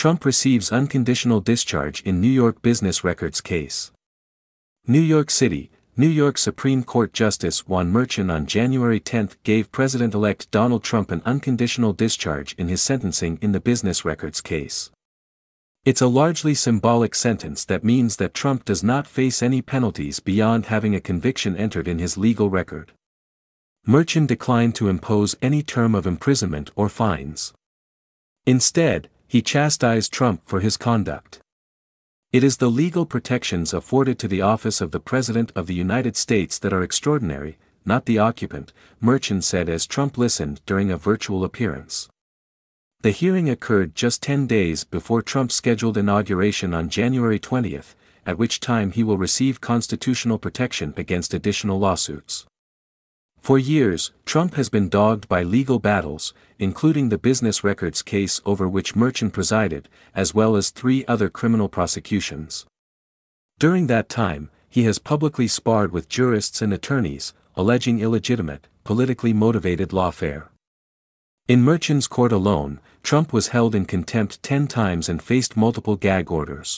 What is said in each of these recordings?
Trump receives unconditional discharge in New York business records case. New York City, New York Supreme Court Justice Juan Merchan on January 10 gave President-elect Donald Trump an unconditional discharge in his sentencing in the business records case. It's a largely symbolic sentence that means that Trump does not face any penalties beyond having a conviction entered in his legal record. Merchan declined to impose any term of imprisonment or fines. Instead, he chastised Trump for his conduct. It is the legal protections afforded to the office of the President of the United States that are extraordinary, not the occupant, Merchan said as Trump listened during a virtual appearance. The hearing occurred just 10 days before Trump's scheduled inauguration on January 20, at which time he will receive constitutional protection against additional lawsuits. For years, Trump has been dogged by legal battles, including the business records case over which Merchan presided, as well as 3 other criminal prosecutions. During that time, he has publicly sparred with jurists and attorneys, alleging illegitimate, politically motivated lawfare. In Merchan's court alone, Trump was held in contempt 10 times and faced multiple gag orders.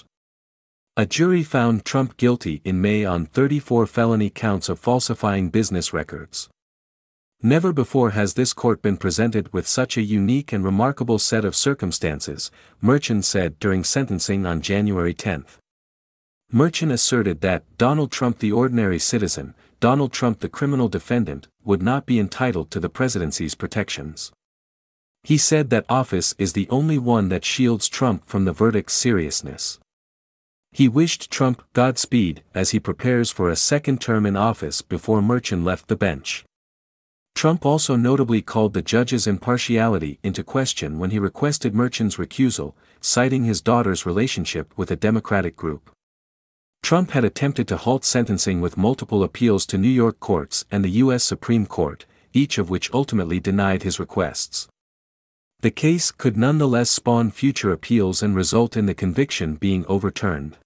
A jury found Trump guilty in May on 34 felony counts of falsifying business records. Never before has this court been presented with such a unique and remarkable set of circumstances, Merchan said during sentencing on January 10. Merchan asserted that Donald Trump the ordinary citizen, Donald Trump the criminal defendant, would not be entitled to the presidency's protections. He said that office is the only one that shields Trump from the verdict's seriousness. He wished Trump Godspeed as he prepares for a second term in office before Merchan left the bench. Trump also notably called the judge's impartiality into question when he requested Merchan's recusal, citing his daughter's relationship with a Democratic group. Trump had attempted to halt sentencing with multiple appeals to New York courts and the U.S. Supreme Court, each of which ultimately denied his requests. The case could nonetheless spawn future appeals and result in the conviction being overturned.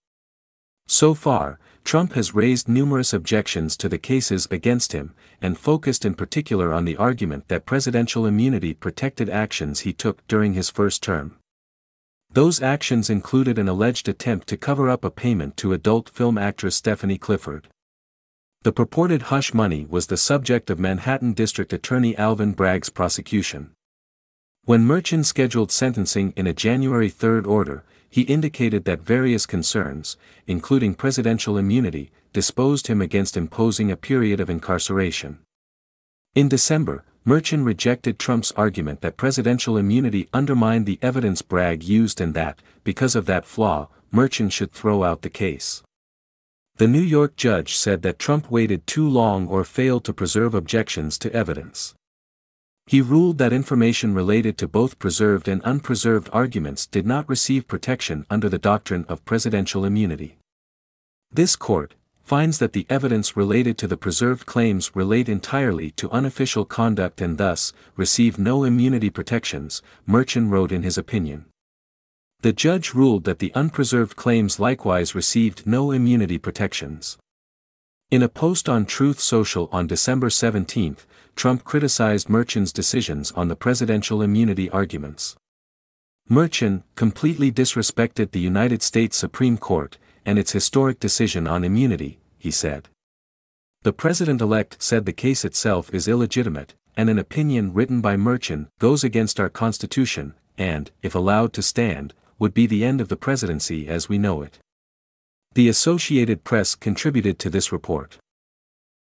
So far, Trump has raised numerous objections to the cases against him, and focused in particular on the argument that presidential immunity protected actions he took during his first term. Those actions included an alleged attempt to cover up a payment to adult film actress Stephanie Clifford. The purported hush money was the subject of Manhattan District Attorney Alvin Bragg's prosecution. When Merchan scheduled sentencing in a January 3 order, he indicated that various concerns, including presidential immunity, disposed him against imposing a period of incarceration. In December, Merchan rejected Trump's argument that presidential immunity undermined the evidence Bragg used and that, because of that flaw, Merchan should throw out the case. The New York judge said that Trump waited too long or failed to preserve objections to evidence. He ruled that information related to both preserved and unpreserved arguments did not receive protection under the doctrine of presidential immunity. This court finds that the evidence related to the preserved claims relate entirely to unofficial conduct and thus receive no immunity protections, Merchan wrote in his opinion. The judge ruled that the unpreserved claims likewise received no immunity protections. In a post on Truth Social on December 17, Trump criticized Merchan's decisions on the presidential immunity arguments. Merchan completely disrespected the United States Supreme Court and its historic decision on immunity, he said. The president-elect said the case itself is illegitimate, and an opinion written by Merchan goes against our Constitution, and, if allowed to stand, would be the end of the presidency as we know it. The Associated Press contributed to this report.